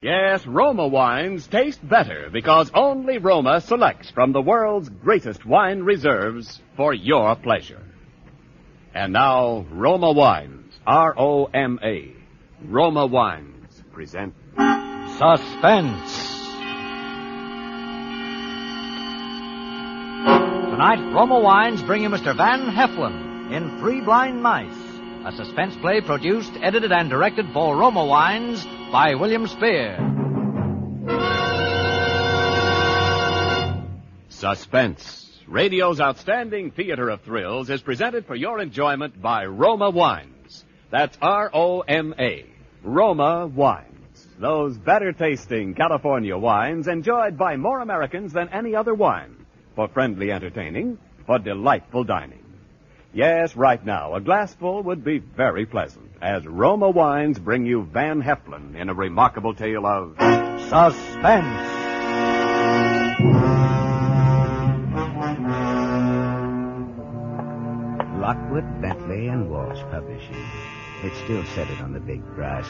Yes, Roma wines taste better because only Roma selects from the world's greatest wine reserves for your pleasure. And now, Roma Wines, R-O-M-A, Roma Wines present Suspense. Tonight, Roma Wines bring you Mr. Van Heflin in Three Blind Mice, a suspense play produced, edited, and directed for Roma Wines by William Spear. Suspense, radio's outstanding theater of thrills, is presented for your enjoyment by Roma Wines. That's R-O-M-A, Roma Wines. Those better-tasting California wines enjoyed by more Americans than any other wine. For friendly entertaining, for delightful dining. Yes, right now, a glassful would be very pleasant, as Roma Wines bring you Van Heflin in a remarkable tale of Suspense. Lockwood, Bentley, and Walsh Publishing. It still said it on the big brass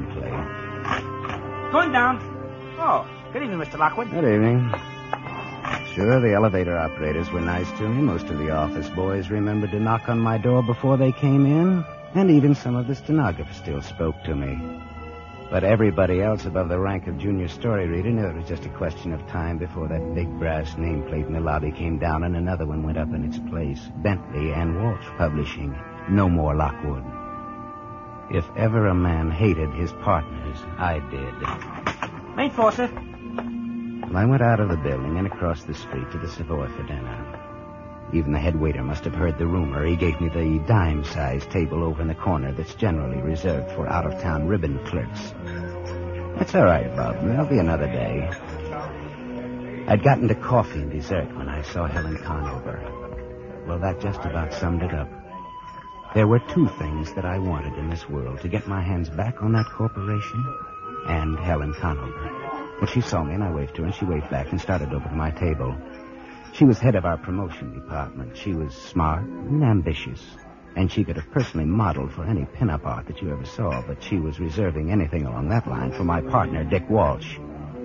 nameplate. Going down. Oh, good evening, Mr. Lockwood. Good evening. Sure, the elevator operators were nice to me. Most of the office boys remembered to knock on my door before they came in. And even some of the stenographers still spoke to me. But everybody else above the rank of junior story reader knew it was just a question of time before that big brass nameplate in the lobby came down and another one went up in its place. Bentley and Walsh Publishing. No more Lockwood. If ever a man hated his partners, I did. Main floor, sir. Well, I went out of the building and across the street to the Savoy for dinner. Even the head waiter must have heard the rumor. He gave me the dime-sized table over in the corner that's generally reserved for out-of-town ribbon clerks. That's all right, Bob. There'll be another day. I'd gotten to coffee and dessert when I saw Helen Conover. Well, that just about summed it up. There were two things that I wanted in this world: to get my hands back on that corporation and Helen Conover. Well, she saw me, and I waved to her, and she waved back and started over to my table. She was head of our promotion department. She was smart and ambitious, and she could have personally modeled for any pin-up art that you ever saw, but she was reserving anything along that line for my partner, Dick Walsh.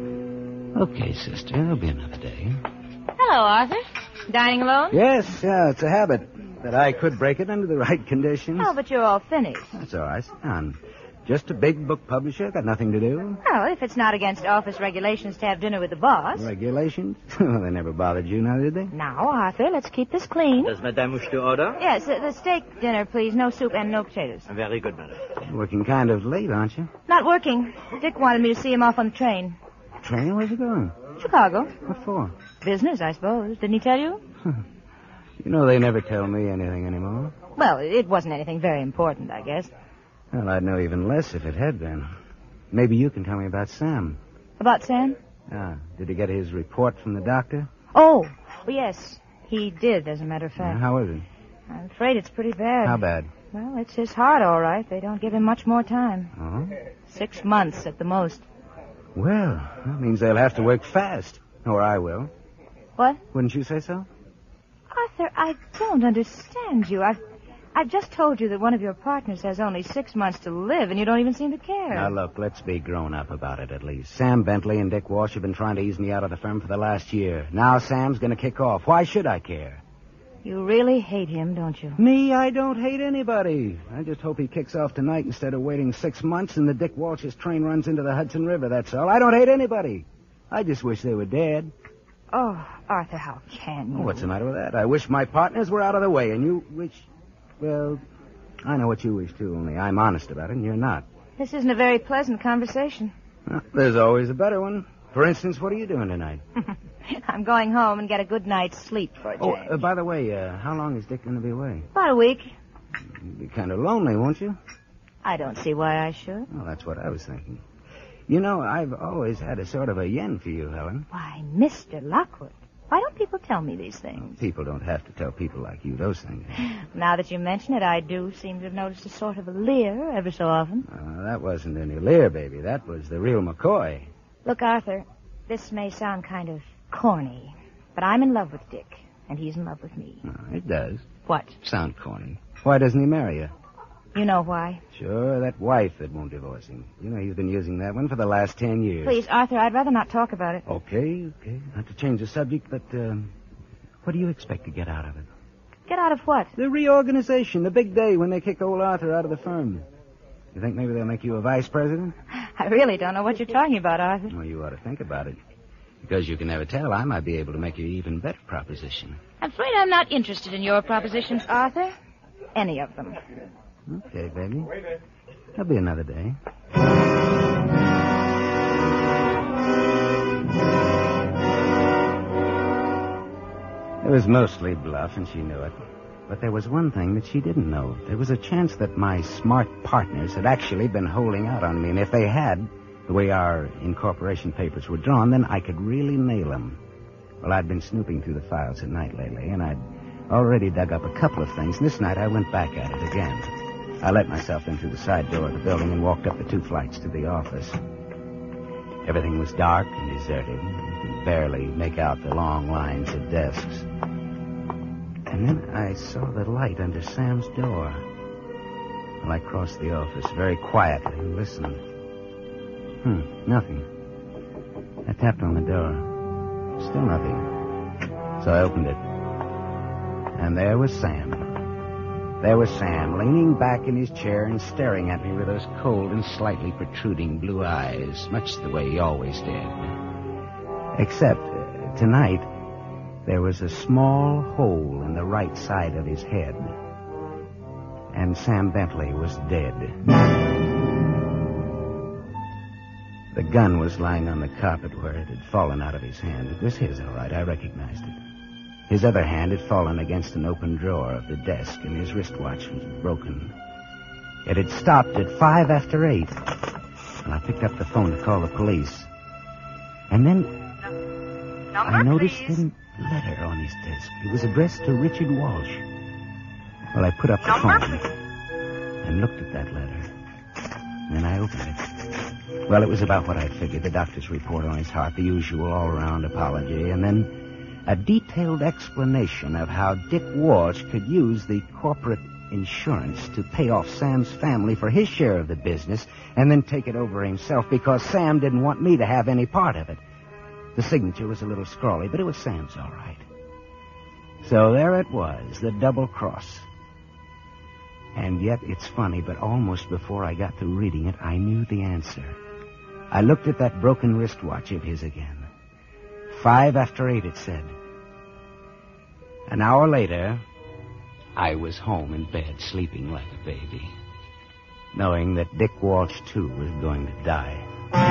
Okay, sister, there'll be another day. Hello, Arthur. Dining alone? Yes, it's a habit, but I could break it under the right conditions. Oh, but you're all finished. That's all right. Sit down. Just a big book publisher, got nothing to do. Well, if it's not against office regulations to have dinner with the boss. Regulations? Well, they never bothered you now, did they? Now, Arthur, let's keep this clean. Does Madame wish to order? Yes, the steak dinner, please. No soup and no potatoes. Very good, madam. You're working kind of late, aren't you? Not working. Dick wanted me to see him off on the train. Train? Where's he going? Chicago. What for? Business, I suppose. Didn't he tell you? You know, they never tell me anything anymore. Well, it wasn't anything very important, I guess. Well, I'd know even less if it had been. Maybe you can tell me about Sam. About Sam? Did he get his report from the doctor? Oh, yes. He did, as a matter of fact. How is it? I'm afraid it's pretty bad. How bad? Well, it's his heart, all right. They don't give him much more time. Oh? 6 months at the most. Well, that means they'll have to work fast. Or I will. What? Wouldn't you say so? Arthur, I don't understand you. I've just told you that one of your partners has only 6 months to live, and you don't even seem to care. Now, look, let's be grown up about it at least. Sam Bentley and Dick Walsh have been trying to ease me out of the firm for the last year. Now Sam's going to kick off. Why should I care? You really hate him, don't you? Me? I don't hate anybody. I just hope he kicks off tonight instead of waiting 6 months and the Dick Walsh's train runs into the Hudson River, that's all. I don't hate anybody. I just wish they were dead. Oh, Arthur, how can you? Oh, what's the matter with that? I wish my partners were out of the way, and you wish... Well, I know what you wish, too, only I'm honest about it, and you're not. This isn't a very pleasant conversation. Well, there's always a better one. For instance, what are you doing tonight? I'm going home and get a good night's sleep for a change. Oh, by the way, how long is Dick going to be away? About a week. You'll be kind of lonely, won't you? I don't see why I should. Well, that's what I was thinking. You know, I've always had a sort of a yen for you, Helen. Why, Mr. Lockwood, why don't people tell me these things? People don't have to tell people like you those things. Now that you mention it, I do seem to have noticed a sort of a leer every so often. That wasn't any leer, baby. That was the real McCoy. Look, Arthur, this may sound kind of corny, but I'm in love with Dick, and he's in love with me. It does. What? Sound corny. Why doesn't he marry you? You know why. Sure, that wife that won't divorce him. You know he's been using that one for the last 10 years. Please, Arthur, I'd rather not talk about it. Okay. Not to change the subject, but what do you expect to get out of it? Get out of what? The reorganization, the big day when they kick old Arthur out of the firm. You think maybe they'll make you a vice president? I really don't know what you're talking about, Arthur. Well, you ought to think about it. Because you can never tell, I might be able to make you an even better proposition. I'm afraid I'm not interested in your propositions, Arthur. Any of them. Okay, baby. There'll be another day. It was mostly bluff, and she knew it. But there was one thing that she didn't know. There was a chance that my smart partners had actually been holding out on me, and if they had, the way our incorporation papers were drawn, then I could really nail them. Well, I'd been snooping through the files at night lately, and I'd already dug up a couple of things, and this night I went back at it again. I let myself in through the side door of the building and walked up the 2 flights to the office. Everything was dark and deserted. You could barely make out the long lines of desks. And then I saw the light under Sam's door. Well, I crossed the office very quietly and listened. Nothing. I tapped on the door. Still nothing. So I opened it. And there was Sam. There was Sam, leaning back in his chair and staring at me with those cold and slightly protruding blue eyes, much the way he always did. Except, tonight, there was a small hole in the right side of his head. And Sam Bentley was dead. The gun was lying on the carpet where it had fallen out of his hand. It was his, all right. I recognized it. His other hand had fallen against an open drawer of the desk, and his wristwatch was broken. It had stopped at 5 after 8. And I picked up the phone to call the police. And then I noticed a letter on his desk. It was addressed to Richard Walsh. Well, I put up the phone and looked at that letter. And then I opened it. Well, it was about what I figured. The doctor's report on his heart, the usual all-around apology, and then a detailed explanation of how Dick Walsh could use the corporate insurance to pay off Sam's family for his share of the business and then take it over himself because Sam didn't want me to have any part of it. The signature was a little scrawly, but it was Sam's all right. So there it was, the double cross. And yet, it's funny, but almost before I got through reading it, I knew the answer. I looked at that broken wristwatch of his again. 5 after 8, it said. An hour later, I was home in bed, sleeping like a baby, knowing that Dick Walsh, too, was going to die.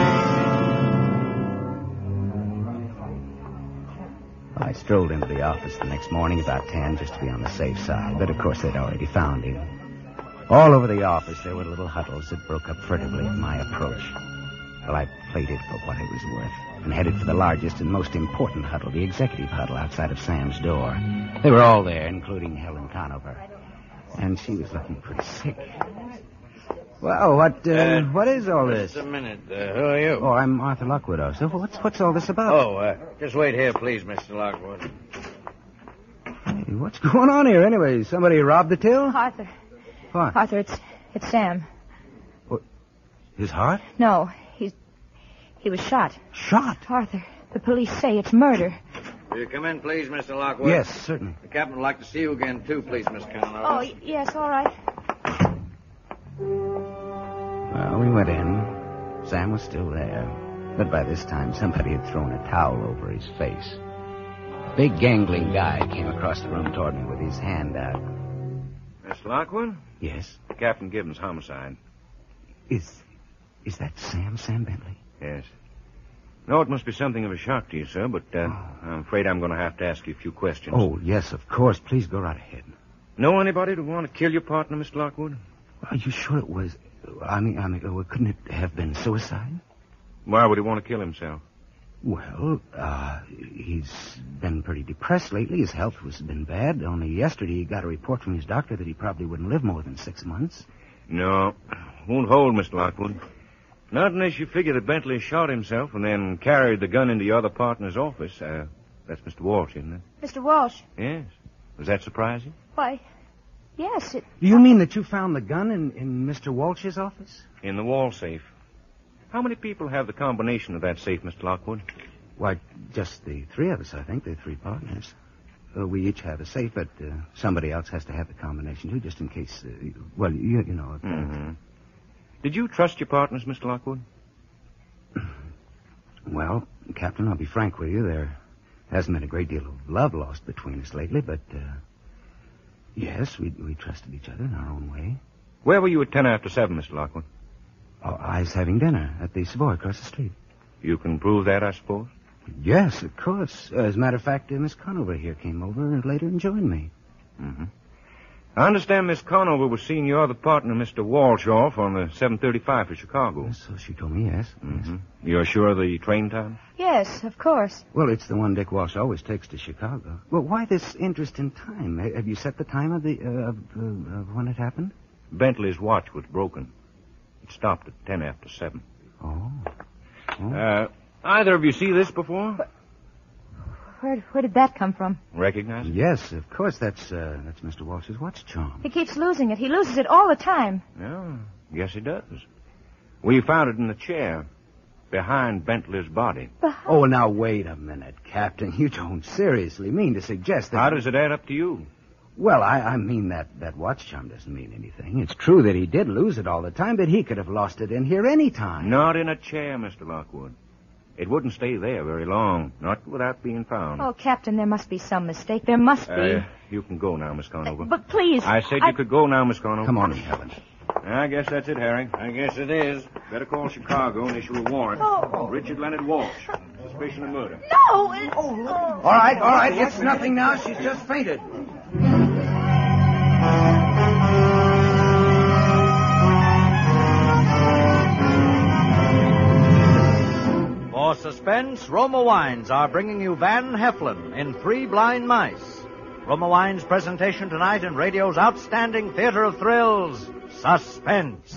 I strolled into the office the next morning about 10 just to be on the safe side, but of course they'd already found him. All over the office there were little huddles that broke up furtively at my approach. Well, I played it for what it was worth and headed for the largest and most important huddle, the executive huddle outside of Sam's door. They were all there, including Helen Conover. And she was looking pretty sick. Well, what is all this? Just a minute. Who are you? Oh, I'm Arthur Lockwood, also. What's all this about? Just wait here, please, Mr. Lockwood. Hey, what's going on here, anyway? Somebody robbed the till? Arthur. What? Arthur, it's Sam. What? His heart? No, he was shot. Shot? Arthur, the police say it's murder. Will you come in, please, Mr. Lockwood? Yes, certainly. The captain would like to see you again, too, please, Miss Conover. Oh, yes, all right. Well, we went in. Sam was still there. But by this time, somebody had thrown a towel over his face. A big, gangling guy came across the room toward me with his hand out. Mr. Lockwood? Yes? Captain Gibbons, homicide. Is that Sam Bentley? Yes. No, it must be something of a shock to you, sir, but I'm afraid I'm going to have to ask you a few questions. Oh, yes, of course. Please go right ahead. Know anybody who want to kill your partner, Mr. Lockwood? Are you sure it was... I mean, couldn't it have been suicide? Why would he want to kill himself? Well, he's been pretty depressed lately. His health has been bad. Only yesterday he got a report from his doctor that he probably wouldn't live more than 6 months. No, won't hold, Mr. Lockwood. Not unless you figure that Bentley shot himself and then carried the gun into your other partner's office. That's Mr. Walsh, isn't it? Mr. Walsh. Yes. Does that surprise you? Why, Yes, it... Do you mean that you found the gun in Mr. Walsh's office? In the wall safe. How many people have the combination of that safe, Mr. Lockwood? Why, just the three of us, I think. The three partners. We each have a safe, but somebody else has to have the combination, too, just in case, you know. Mm-hmm. Did you trust your partners, Mr. Lockwood? Well, Captain, I'll be frank with you. There hasn't been a great deal of love lost between us lately, but, yes, we trusted each other in our own way. Where were you at 7 Mr. Lockwood? Oh, I was having dinner at the Savoy across the street. You can prove that, I suppose? Yes, of course. As a matter of fact, Miss Conover here came over later and joined me. Mm-hmm. I understand Miss Conover was seeing your other partner, Mr. Walsh, off on the 7:35 for Chicago. So she told me, yes. Mm-hmm. You're sure of the train time? Yes, of course. Well, it's the one Dick Walsh always takes to Chicago. Well, why this interest in time? Have you set the time of when it happened? Bentley's watch was broken. It stopped at 7:10. Oh. Either of you see this before? Where did that come from? Recognize it? Yes, of course. That's Mr. Walsh's watch charm. He keeps losing it. He loses it all the time. Yeah, yes, he does. We found it in the chair behind Bentley's body. Oh, now, wait a minute, Captain. You don't seriously mean to suggest that... How does it add up to you? Well, I mean that watch charm doesn't mean anything. It's true that he did lose it all the time, but he could have lost it in here any time. Not in a chair, Mr. Lockwood. It wouldn't stay there very long, not without being found. Oh, Captain, there must be some mistake. There must be. You can go now, Miss Conover. But please... I said you could go now, Miss Conover. Come on, Helen. I guess that's it, Harry. I guess it is. Better call Chicago and issue a warrant. Oh. Richard Leonard Walsh. Suspicion of murder. No! All right. It's nothing now. She's just fainted. For suspense, Roma Wines are bringing you Van Heflin in Three Blind Mice. Roma Wines' presentation tonight in radio's outstanding theater of thrills, Suspense.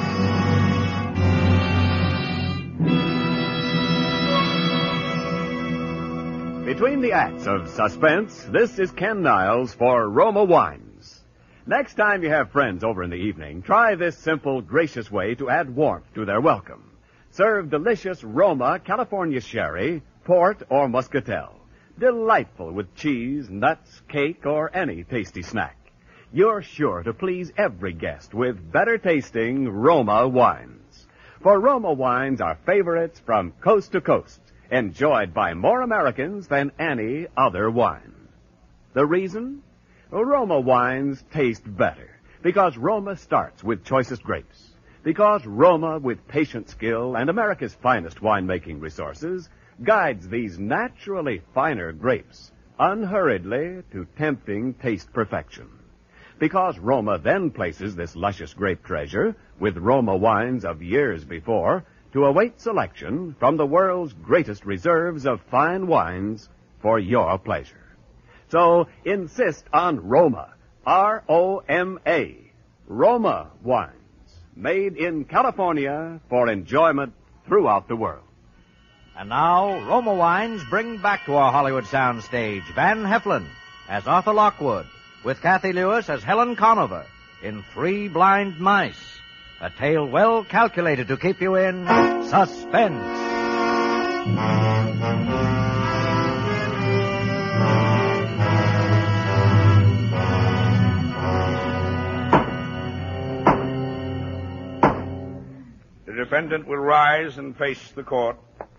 Between the acts of Suspense, this is Ken Niles for Roma Wines. Next time you have friends over in the evening, try this simple, gracious way to add warmth to their welcome. Serve delicious Roma California sherry, port, or muscatel. Delightful with cheese, nuts, cake, or any tasty snack. You're sure to please every guest with better-tasting Roma wines. For Roma wines are favorites from coast to coast, enjoyed by more Americans than any other wine. The reason? Roma wines taste better because Roma starts with choicest grapes. Because Roma, with patient skill and America's finest winemaking resources, guides these naturally finer grapes unhurriedly to tempting taste perfection. Because Roma then places this luscious grape treasure with Roma wines of years before to await selection from the world's greatest reserves of fine wines for your pleasure. So insist on Roma, R-O-M-A, Roma wines. Made in California for enjoyment throughout the world. And now, Roma Wines bring back to our Hollywood soundstage Van Heflin as Arthur Lockwood, with Kathy Lewis as Helen Conover in Three Blind Mice, a tale well calculated to keep you in suspense. The defendant will rise and face the court.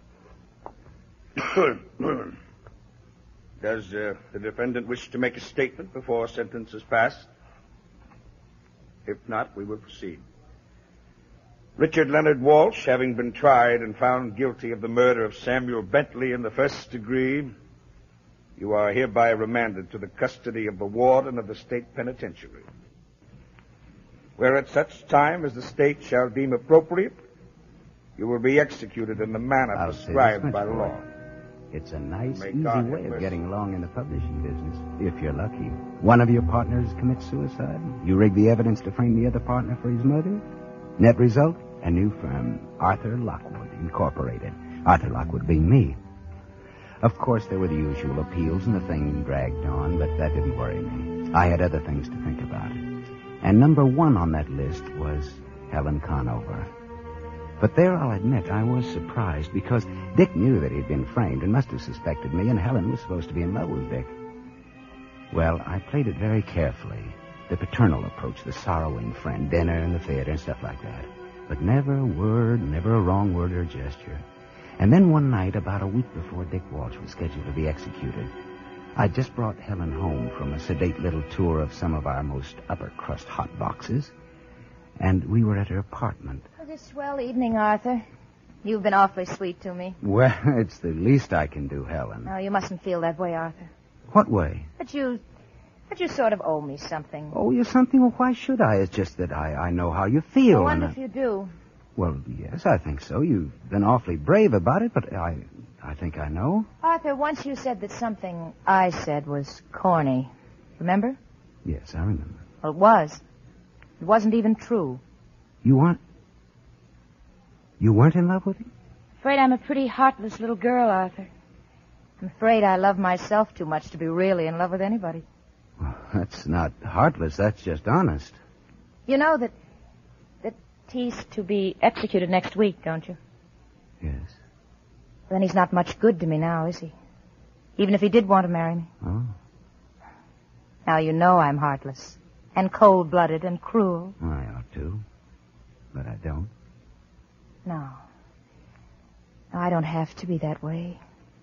Does the defendant wish to make a statement before sentence is passed? If not, we will proceed. Richard Leonard Walsh, having been tried and found guilty of the murder of Samuel Bentley in the first degree, you are hereby remanded to the custody of the warden of the state penitentiary, where at such time as the state shall deem appropriate, you will be executed in the manner prescribed by law. It's a nice, May easy God way have of mercy. getting along in the publishing business, if you're lucky. One of your partners commits suicide. You rig the evidence to frame the other partner for his murder. Net result, a new firm, Arthur Lockwood, Incorporated. Arthur Lockwood being me. Of course, there were the usual appeals, and the thing dragged on, but that didn't worry me. I had other things to think about. And number 1 on that list was Helen Conover. But there, I'll admit, I was surprised because Dick knew that he'd been framed and must have suspected me, and Helen was supposed to be in love with Dick. Well, I played it very carefully. The paternal approach, the sorrowing friend, dinner and the theater and stuff like that. But never a word, never a wrong word or gesture. And then one night, about a week before Dick Walsh was scheduled to be executed, I'd just brought Helen home from a sedate little tour of some of our most upper-crust hot boxes, and we were at her apartment. It was a swell evening, Arthur. You've been awfully sweet to me. Well, it's the least I can do, Helen. No, you mustn't feel that way, Arthur. What way? But you sort of owe me something. Oh, you something? Well, why should I? It's just that I know how you feel. I wonder if you do. Well, yes, I think so. You've been awfully brave about it, but I think I know. Arthur, once you said that something I said was corny. Remember? Yes, I remember. Well, it was. It wasn't even true. You weren't in love with him? Afraid I'm a pretty heartless little girl, Arthur. I'm afraid I love myself too much to be really in love with anybody. Well, that's not heartless. That's just honest. You know that he's to be executed next week, don't you? Yes. Then he's not much good to me now, is he? Even if he did want to marry me. Oh. Now you know I'm heartless and cold-blooded and cruel. I ought to, but I don't. No. No, I don't have to be that way.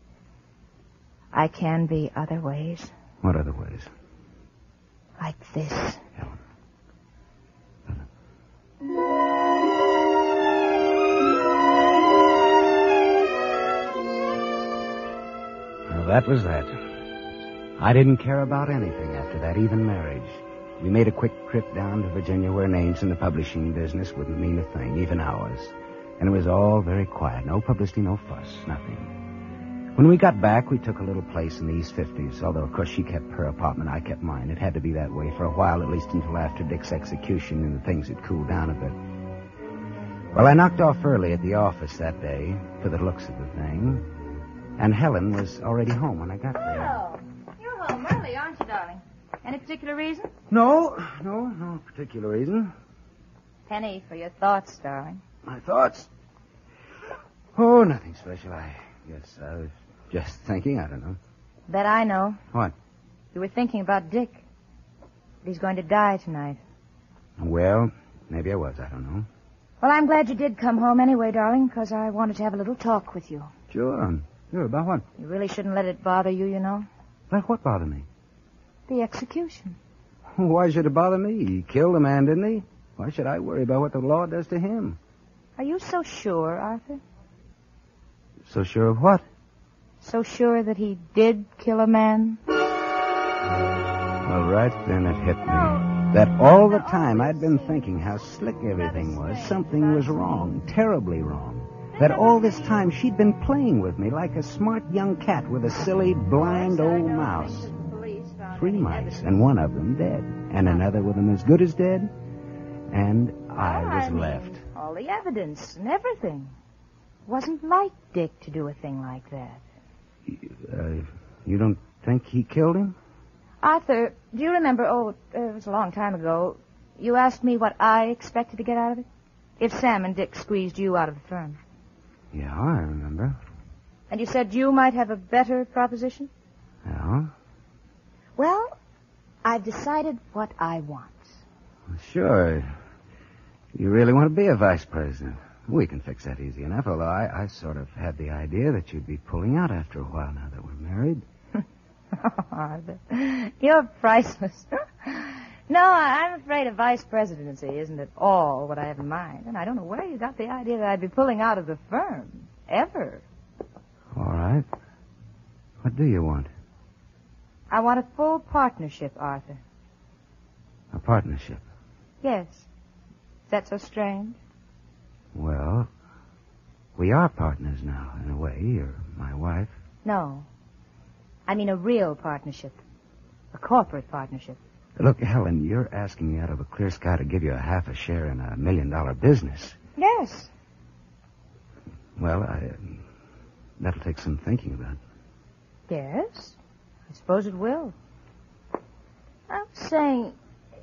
I can be other ways. What other ways? Like this. Helen. Well, that was that. I didn't care about anything after that, even marriage. We made a quick trip down to Virginia where names in the publishing business wouldn't mean a thing, even ours. And it was all very quiet. No publicity, no fuss, nothing. When we got back, we took a little place in the East 50s, although, of course, she kept her apartment, I kept mine. It had to be that way for a while, at least until after Dick's execution and things had cooled down a bit. Well, I knocked off early at the office that day, for the looks of the thing, and Helen was already home when I got there. Oh, you're home early, aren't you, darling? Any particular reason? No particular reason. Penny for your thoughts, darling. My thoughts? Oh, nothing special. I guess I was just thinking. I don't know. Bet I know. What? You were thinking about Dick. He's going to die tonight. Well, maybe I was. I don't know. Well, I'm glad you did come home anyway, darling, because I wanted to have a little talk with you. Sure. Sure, about what? You really shouldn't let it bother you, you know. Let what bother me? The execution. Why should it bother me? He killed a man, didn't he? Why should I worry about what the law does to him? Are you so sure, Arthur? So sure of what? So sure that he did kill a man? Well, right then it hit me. That all the time I'd been thinking how slick everything was. Something was wrong, terribly wrong. That all this time she'd been playing with me like a smart young cat with a silly, blind old mouse. 3 mice, and one of them dead. And another with them as good as dead. And I was left. All the evidence and everything. Wasn't like Dick to do a thing like that. You don't think he killed him? Arthur, do you remember, it was a long time ago, you asked me what I expected to get out of it? If Sam and Dick squeezed you out of the firm. Yeah, I remember. And you said you might have a better proposition? Yeah? Well, I've decided what I want. Sure. You really want to be a vice president? We can fix that easy enough, although I sort of had the idea that you'd be pulling out after a while now that we're married. Arthur, you're priceless. No, I'm afraid a vice presidency isn't at all what I have in mind. And I don't know where you got the idea that I'd be pulling out of the firm. Ever. All right. What do you want? I want a full partnership, Arthur. A partnership? Yes. Is that so strange? Well, we are partners now, in a way. You're my wife. No. I mean a real partnership. A corporate partnership. Look, Helen, you're asking me out of a clear sky to give you a half a share in $1 million business. Yes. Well, that'll take some thinking about. Yes. I suppose it will. I was saying,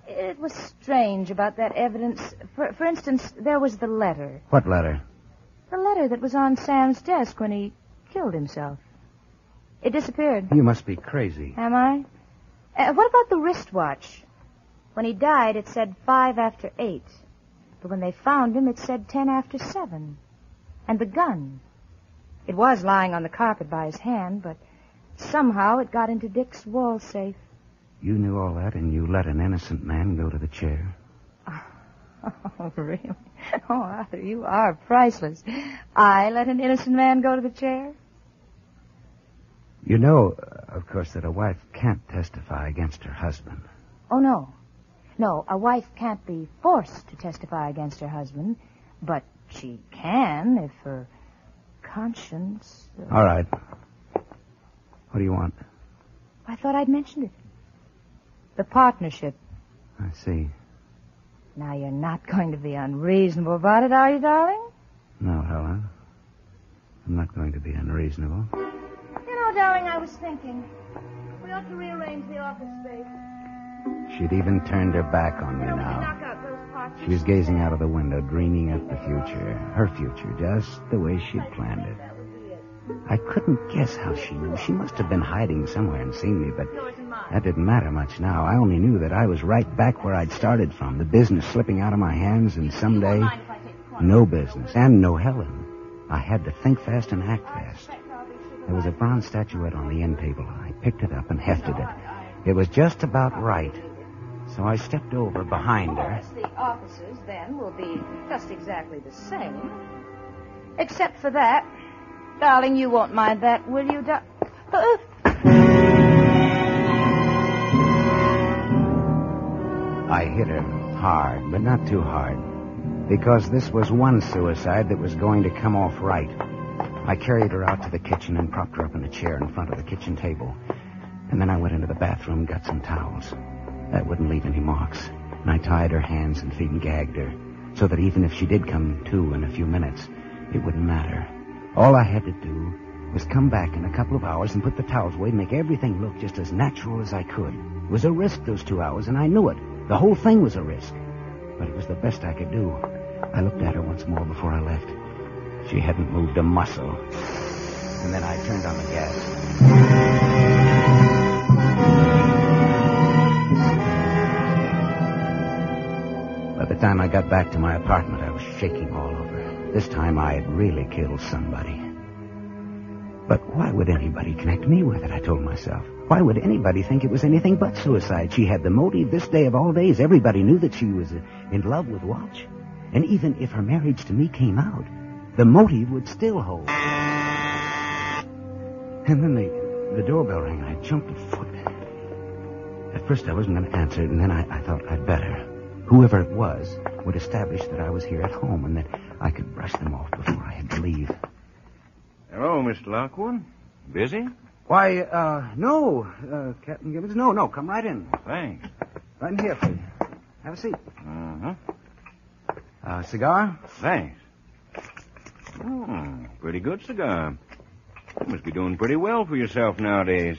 It was strange about that evidence. For instance, there was the letter. What letter? The letter that was on Sam's desk when he killed himself. It disappeared. You must be crazy. Am I? What about the wristwatch? When he died, it said 5 after 8. But when they found him, it said 10 after 7. And the gun. It was lying on the carpet by his hand, but somehow it got into Dick's wall safe. You knew all that, and you let an innocent man go to the chair? Oh, really? Oh, Arthur, you are priceless. I let an innocent man go to the chair? You know, of course, that a wife can't testify against her husband. Oh, no. No, a wife can't be forced to testify against her husband, but she can if her conscience... All right. What do you want? I thought I'd mentioned it. The partnership. I see. Now, you're not going to be unreasonable about it, are you, darling? No, Helen. I'm not going to be unreasonable. You know, darling, I was thinking. We ought to rearrange the office space. She'd even turned her back on me We now. knock out those parts. She was gazing out of the window, dreaming of the future. Her future, just the way she'd planned it. I couldn't guess how she knew. She must have been hiding somewhere and seen me, but that didn't matter much now. I only knew that I was right back where I'd started from, the business slipping out of my hands, and someday, no business, and no Helen. I had to think fast and act fast. There was a bronze statuette on the end table. I picked it up and hefted it. It was just about right. So I stepped over behind her. The offices, then, will be just exactly the same. Except for that. Darling, you won't mind that, will you, I hit her hard, but not too hard, because this was one suicide that was going to come off right. I carried her out to the kitchen and propped her up in a chair in front of the kitchen table. And then I went into the bathroom and got some towels. That wouldn't leave any marks. And I tied her hands and feet and gagged her, so that even if she did come to in a few minutes, it wouldn't matter. All I had to do was come back in a couple of hours and put the towels away and make everything look just as natural as I could. It was a risk, those 2 hours, and I knew it. The whole thing was a risk. But it was the best I could do. I looked at her once more before I left. She hadn't moved a muscle. And then I turned on the gas. By the time I got back to my apartment, I was shaking all over. This time I had really killed somebody. But why would anybody connect me with it, I told myself. Why would anybody think it was anything but suicide? She had the motive this day of all days. Everybody knew that she was in love with Walsh. And even if her marriage to me came out, the motive would still hold. And then the doorbell rang, and I jumped a foot. At first I wasn't going to answer it, and then I thought I'd better. Whoever it was would establish that I was here at home and that I could brush them off before I had to leave. Hello, Mr. Lockwood. Busy? Why, no, Captain Gibbons. No, come right in. Thanks. Right in here, please. Have a seat. Uh-huh. Cigar? Thanks. Pretty good cigar. You must be doing pretty well for yourself nowadays.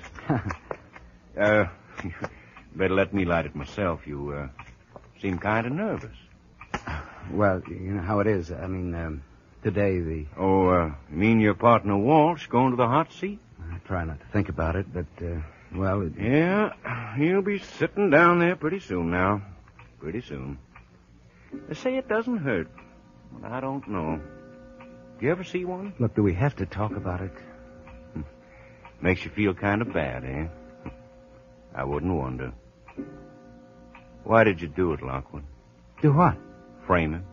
Better let me light it myself. You, seem kind of nervous. Well, you know how it is. I mean, today the... Oh, you mean your partner Walsh going to the hot seat? I try not to think about it, but, well... Yeah, he'll be sitting down there pretty soon now. Pretty soon. They say it doesn't hurt. Well, I don't know. Do you ever see one? Look, do we have to talk about it? Makes you feel kind of bad, eh? I wouldn't wonder. Why did you do it, Lockwood? Do what? Frame him.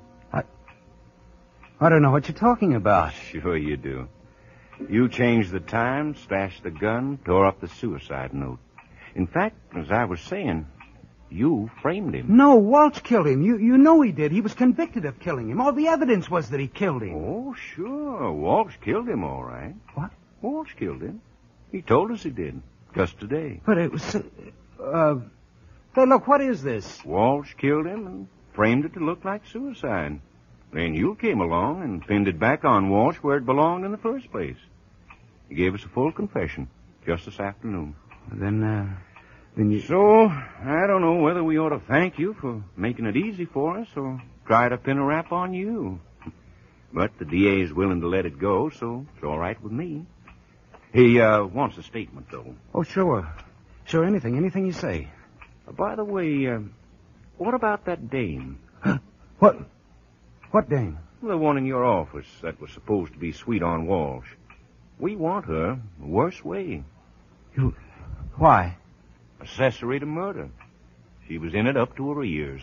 I don't know what you're talking about. Sure you do. You changed the time, stashed the gun, tore up the suicide note. In fact, as I was saying, you framed him. No, Walsh killed him. You know he did. He was convicted of killing him. All the evidence was that he killed him. Oh, sure. Walsh killed him, all right. What? Walsh killed him. He told us he did. Just today. But it was... Hey, look, what is this? Walsh killed him and framed it to look like suicide. Then you came along and pinned it back on Walsh where it belonged in the first place. He gave us a full confession just this afternoon. Then Then you... So, I don't know whether we ought to thank you for making it easy for us or try to pin a rap on you. But the DA's willing to let it go, so it's all right with me. He wants a statement, though. Oh, sure. Sure, anything you say. By the way, what about that dame? Huh? What dame? The one in your office that was supposed to be sweet on Walsh. We want her the worst way. You... Why? Accessory to murder. She was in it up to her ears.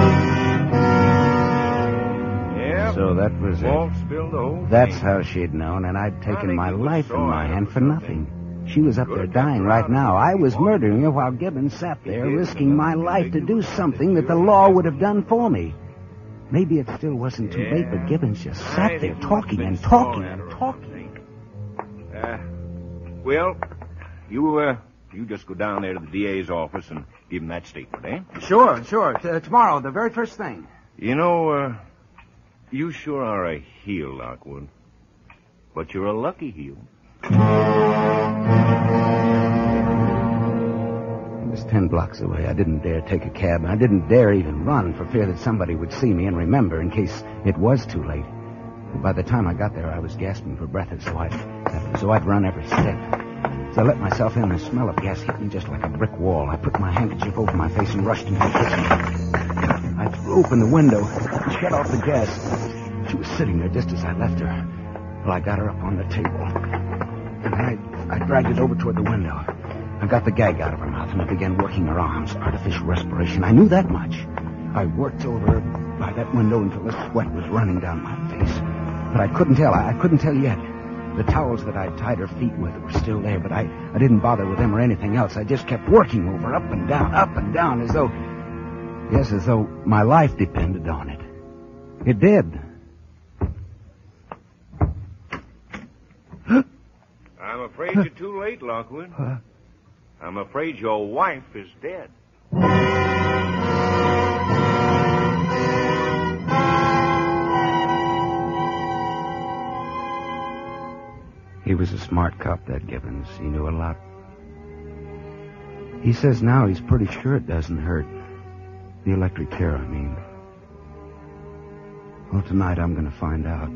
Yeah. So that was Walsh it. spilled the whole That's thing. how she'd known, and I'd taken think my he was life in my sore hand or for something. nothing. She was up there dying right now. I was murdering her while Gibbons sat there risking my life to do something that the law would have done for me. Maybe it still wasn't too late, but Gibbons just sat there talking and talking and talking. Well, you just go down there to the DA's office and give him that statement, eh? Sure. Tomorrow, the very first thing. You know, you sure are a heel, Lockwood. But you're a lucky heel. It was 10 blocks away. I didn't dare take a cab, and I didn't dare even run for fear that somebody would see me and remember in case it was too late. But by the time I got there, I was gasping for breath, so I'd run every step. As I let myself in, the smell of gas hit me just like a brick wall. I put my handkerchief over my face and rushed into the kitchen. I threw open the window and shut off the gas. She was sitting there just as I left her. Well, I got her up on the table, and I dragged it over toward the window. I got the gag out of her mouth, and I began working her arms, artificial respiration. I knew that much. I worked over her by that window until the sweat was running down my face. But I couldn't tell. I couldn't tell yet. The towels that I'd tied her feet with were still there, but I didn't bother with them or anything else. I just kept working over, up and down, as though my life depended on it. It did. I'm afraid you're too late, Lockwood. I'm afraid your wife is dead. He was a smart cop, that Gibbons. He knew a lot. He says now he's pretty sure it doesn't hurt. The electric chair, I mean. Well, tonight I'm going to find out.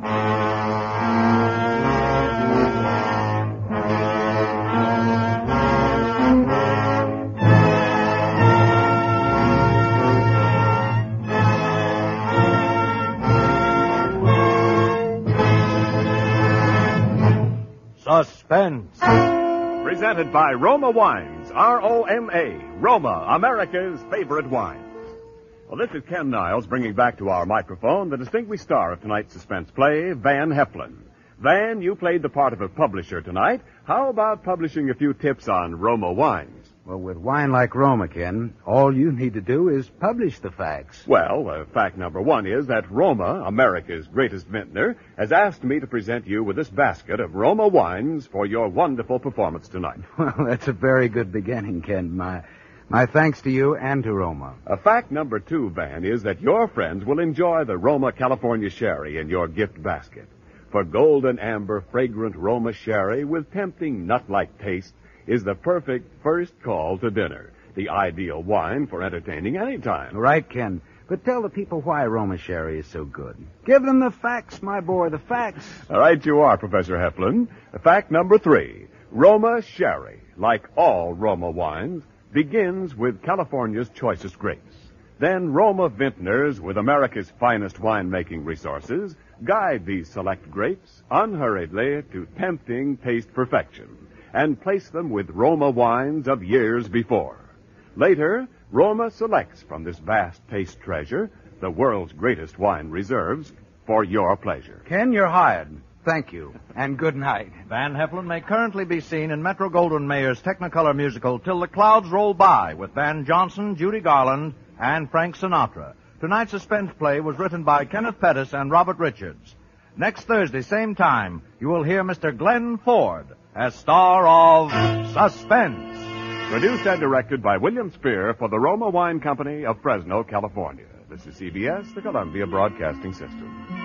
Suspense. Presented by Roma Wines, R-O-M-A, Roma, America's favorite wine. Well, this is Ken Niles bringing back to our microphone the distinguished star of tonight's suspense play, Van Heflin. Van, you played the part of a publisher tonight. How about publishing a few tips on Roma Wines? Well, with wine like Roma, Ken, all you need to do is publish the facts. Well, fact number one is that Roma, America's greatest vintner, has asked me to present you with this basket of Roma wines for your wonderful performance tonight. Well, that's a very good beginning, Ken. My thanks to you and to Roma. Fact number two, Van, is that your friends will enjoy the Roma California Sherry in your gift basket. For golden amber, fragrant Roma Sherry with tempting nut-like taste is the perfect first call to dinner. The ideal wine for entertaining any time. Right, Ken. But tell the people why Roma Sherry is so good. Give them the facts, my boy, the facts. All right, you are, Professor Heflin. Fact number three. Roma Sherry, like all Roma wines, begins with California's choicest grapes. Then Roma vintners, with America's finest winemaking resources, guide these select grapes unhurriedly to tempting taste perfection and place them with Roma wines of years before. Later, Roma selects from this vast taste treasure the world's greatest wine reserves for your pleasure. Ken, you're hired. Thank you, and good night. Van Heflin may currently be seen in Metro-Goldwyn-Mayer's Technicolor musical Till the Clouds Roll By with Van Johnson, Judy Garland, and Frank Sinatra. Tonight's suspense play was written by Kenneth Pettis and Robert Richards. Next Thursday, same time, you will hear Mr. Glenn Ford as star of Suspense. Produced and directed by William Spear for the Roma Wine Company of Fresno, California. This is CBS, the Columbia Broadcasting System.